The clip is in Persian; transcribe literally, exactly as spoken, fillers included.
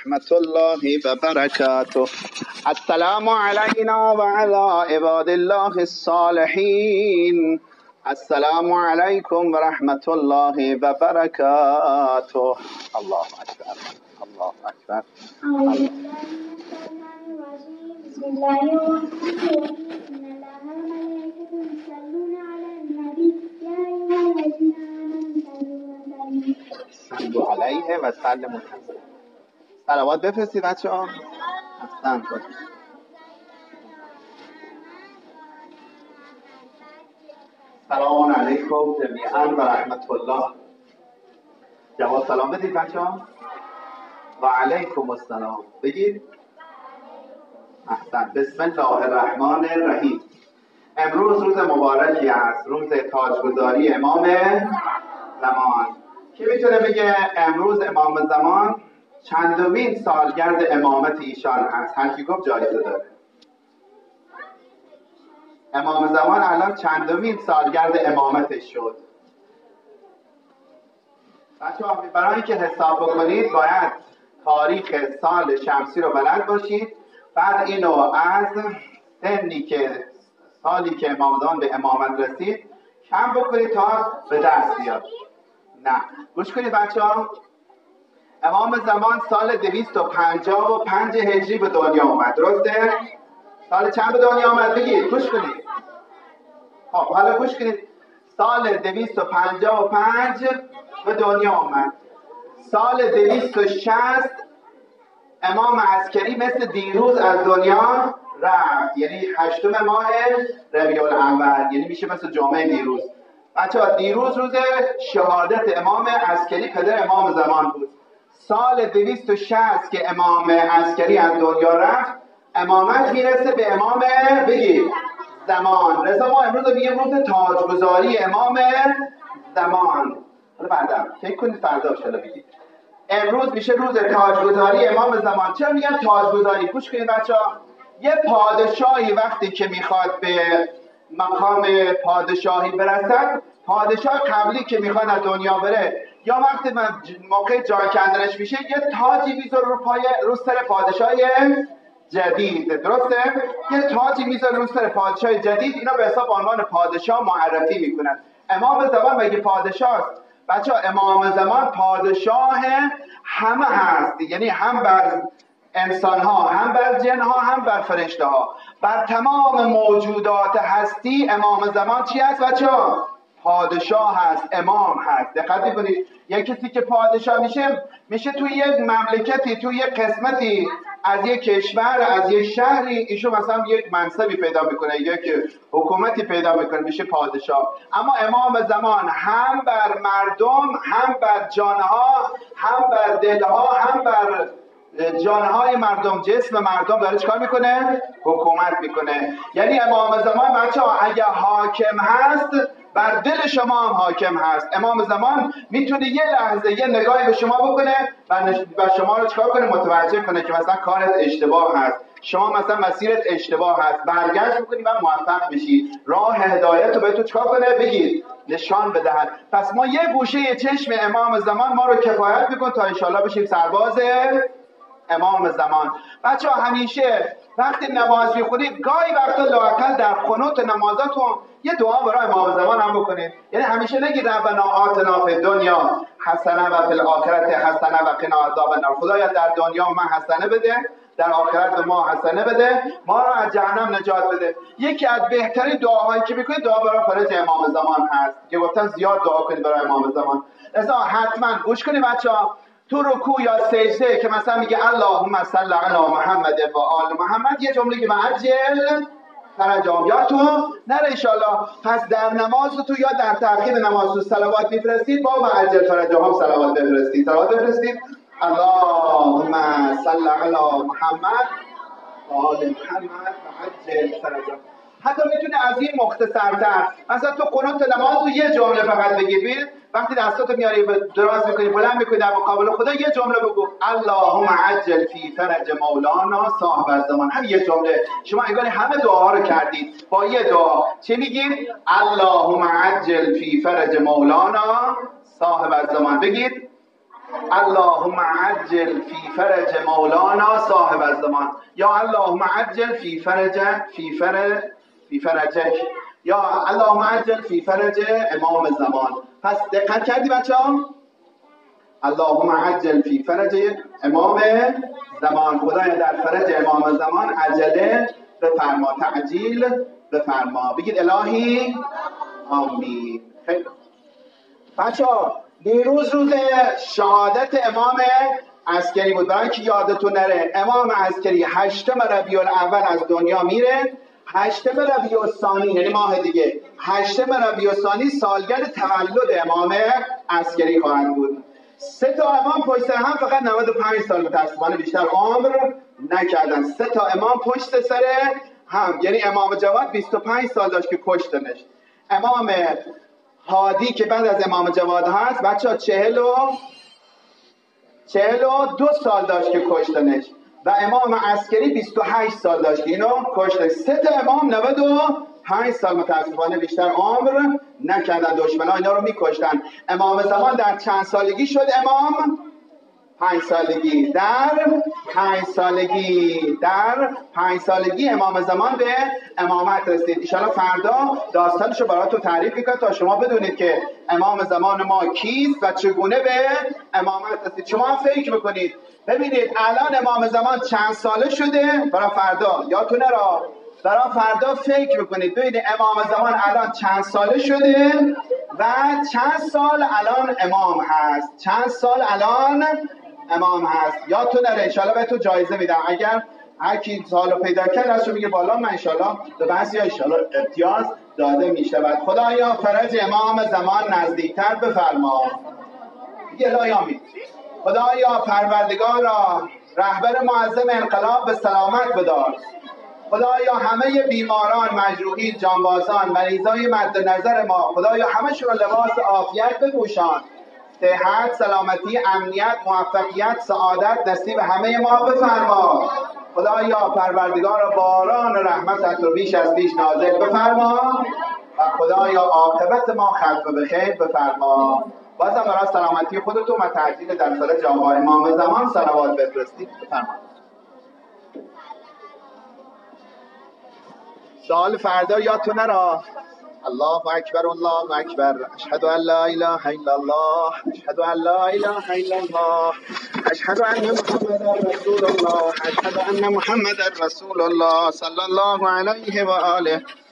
ورحمة الله وبركاته. السلام علينا وعلى عباد الله الصالحين. السلام عليكم ورحمة الله وبركاته. الله أكبر الله أكبر. بسم الله الرحمن الرحيم. إن الله وملائكته يصلون على النبي يا أيها الذين آمنوا صلوا عليه و سلموا تسلیما. صلوات بفرستید بچه‌ها. احسنت. سلام علیکم جمیعا و رحمت الله. جواب سلام بدید بچه‌ها. و علیکم السلام بگید. احسن. بسم الله الرحمن الرحیم. امروز روز مبارکی است، روز تاجگذاری امام زمان. کی میتونه بگه امروز امام زمان چندمین سالگرد امامت ایشان هست؟ هر کی گفت جایزه داره. امام زمان الان چندمین سالگرد امامتش شد؟ بچه‌ها برای اینکه حساب بکنید باید تاریخ سال شمسی رو بلد باشید، بعد اینو از سنی که سالی که امام زمان به امامت رسید کم بکنید تا به دست بیاد. نه گوش کنید بچه‌ها، امام زمان سال دویست و پنجاه و پنج هجری به دنیا آمد، درسته؟ سال چند به دنیا آمد بگید؟ گوش کنید. خب حالا گوش کنید، سال دویست و پنجاه و پنج به دنیا آمد. سال دویست و شصت امام عسکری مثل دیروز از دنیا رفت، یعنی هشتم ماه ربیع الاول، یعنی میشه مثل جمعه دیروز. بچه‌ها دیروز روز شهادت امام عسکری پدر امام زمان بود. سال دویست و شصت که امام عسکری از دنیا رفت، امامت میرسه به امام بگید زمان. رضا ما امروز میگیم روز تاجگذاری امام زمان. حالا بعدا فکر کنید فردا شالا بگید. امروز میشه روز تاجگذاری امام زمان. چرا میگن تاجگذاری؟ گوش کنید بچه‌ها، یه پادشاهی وقتی که میخواد به مقام پادشاهی برسد، پادشاه قبلی که میخواد از دنیا بره یا وقتی من موقع جای کندنش میشه یه تاجی میذاره رو پای رو سر پادشاه جدید، درسته؟ یه تاجی میذاره رو سر پادشاه جدید، اینا به حساب عنوان پادشاه معرفی میکنن. امام زمان مگه پادشاه است؟ بچه ها امام زمان پادشاه همه هست، یعنی هم بر انسان ها، هم بر جن ها، هم بر فرشته ها، بر تمام موجودات هستی امام زمان چی هست بچه ها؟ پادشاه هست، امام هست. دقت کنید، یک کسی که پادشاه میشه میشه توی یک مملکتی، توی یک قسمتی از یک کشور، از یک شهری، ایشون مثلا یک منصبی پیدا میکنه، یک حکومتی پیدا میکنه، میشه پادشاه. اما امام زمان هم بر مردم، هم بر جانها، هم بر دلها، هم بر جانهای مردم، جسم مردم داره چیکار میکنه؟ حکومت میکنه. یعنی امام زمان بچه ها اگه حاکم هست بر دل شما هم حاکم هست. امام زمان میتونه یه لحظه یه نگاهی به شما بکنه و شما رو چیکار کنه؟ متوجه کنه که مثلا کارت اشتباه هست، شما مثلا مسیرت اشتباه هست، برگشت بکنی و موفق بشی، راه هدایت رو به تو چیکار کنه؟ بگید نشان بدهد. پس ما یه گوشه چشم امام زمان ما رو کفایت میکنه تا انشالله بشیم سرباز امام زمان. بچه ها همیشه وقتی نماز میخونید گاهی وقتا لااقل در قنوت نمازاتون یه دعا برای امام زمان هم بکنید. یعنی همیشه نگید ربنا آتنا فی الدنیا حسنه و فی الاخرة حسنه و قنا عذاب النار. خدایا در دنیا من حسنه بده، در آخرت به ما حسنه بده، ما رو از جهنم نجات بده. یکی از بهترین دعاهایی که میکنید دعا برای فرج امام زمان هست که گفتن زیاد دعا کنید برای امام زمان. لذا حتما گوش کنید بچه‌ها، تو رکوع یا سجده که مثلا میگه اللهم صل علی محمد و آل محمد، یه جمله که عجل فرجام یا تو نره انشالله. پس در نماز تو یا در تعقیب نماز تو صلوات میفرستید، با عجل فرجام صلوات بفرستید. صلوات بفرستید اللهم صل علی محمد و آل محمد و عجل فرجام. حتی میتونه از این مختصرتر، مثلا تو قنوت نماز رو یه جمله فقط بگی. وقتی دستاتو میاری دراز میکنی بلند میکنی در مقابل خدا یه جمله بگو اللهم عجل فی فرج مولانا صاحب الزمان. هم یه جمله شما انگار همه دعاها رو کردید با یه دعا. چه میگید؟ اللهم عجل فی فرج مولانا صاحب الزمان. بگید اللهم عجل فی فرج مولانا صاحب الزمان، یا اللهم عجل فی فرج فی فرج فی فرجک، یا اللهم عجل فی فرج امام زمان. پس دقت کردی بچه ها؟ اللهم عجل فی فرج امام زمان، خدایا در فرج امام زمان عجله بفرما، تعجیل بفرما. بگید الهی آمین. خیلی بچه ها، دیروز روز شهادت امام عسکری بود. برای اینکه یادتون نره، امام عسکری هشتم ربیع الاول از دنیا میره، هشتم ربیع الثانی یعنی ماه دیگه، هشتم ربیع الثانی سالگرد تولد امام عسکری خواهد بود. سه تا امام پشت سر هم فقط نود و پنج سال متاسفانه بیشتر عمر نکردن. سه تا امام پشت سر هم، یعنی امام جواد بیست و پنج سال داشت که کشتنش. امام هادی که بعد از امام جواد هست بچه ها چهل و چهل و دو سال داشت که کشتنش، و امام عسکری بیست و هشت سال داشت که اینو کشتنش. سه تا امام نود و پنج سال متاسفانه بیشتر عمر نکردن، دشمنا اینا رو میکشتن. امام زمان در چند سالگی شد امام؟ پنج سالگی. در پنج سالگی در پنج سالگی امام زمان به امامت رسید. ایشالا فردا داستانشو براتون تعریف میکنم تا شما بدونید که امام زمان ما کیست و چگونه به امامت رسید. شما فکر میکنید ببینید الان امام زمان چند ساله شده برای فردا، یادتونه را برای فردا فکر میکنید ببینید امام زمان الان چند ساله شده و چند سال الان امام هست، چند سال الان امام هست. یادتون نره، انشالله بهتون جایزه میدم. اگر هر کی سالو پیدا کرد ازشو میگه بالا، من انشالله به بعضی ها انشالله امتیاز داده میشود. خدایا فرج امام زمان نزدیکتر بفرما. دیگه لا یامین. خدایا پروردگارا رهبر معظم انقلاب به سلامت بدار. خدایا همه بیماران، مجروحین، جانبازان، مریضای مد نظر ما، خدایا همشون رو لباس عافیت بپوشان. صحت، سلامتی، امنیت، موفقیت، سعادت نصیب همه ما بفرما. خدایا پروردگار باران رحمتت رو بیش از پیش نازل بفرما و خدایا عاقبت ما ختم به خیر بفرما. بازم برای سلامتی خودتون و تعجیل در فرج آقا امام زمان صلوات بفرستید. بفرما. سوال فردا یادتون نره. الله اکبر الله اکبر، اشهد ان لا اله الا الله، اشهد ان لا اله الا الله، اشهد ان محمد رسول الله، اشهد ان محمد رسول الله صلی الله علیه و آله.